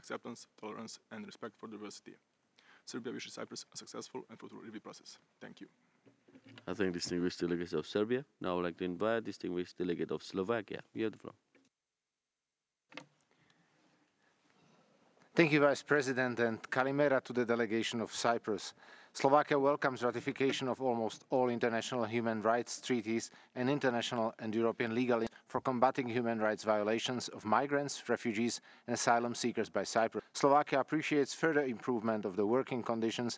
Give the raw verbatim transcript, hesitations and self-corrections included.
acceptance, tolerance, and respect for diversity. Serbia wishes Cyprus a successful and fruitful review process. Thank you. I thank distinguished delegates of Serbia. Now I would like to invite distinguished delegate of Slovakia. You have the floor. Thank you, Vice President, and Kalimera to the delegation of Cyprus. Slovakia welcomes ratification of almost all international human rights treaties and international and European legal instruments for combating human rights violations of migrants, refugees and asylum seekers by Cyprus. Slovakia appreciates further improvement of the working conditions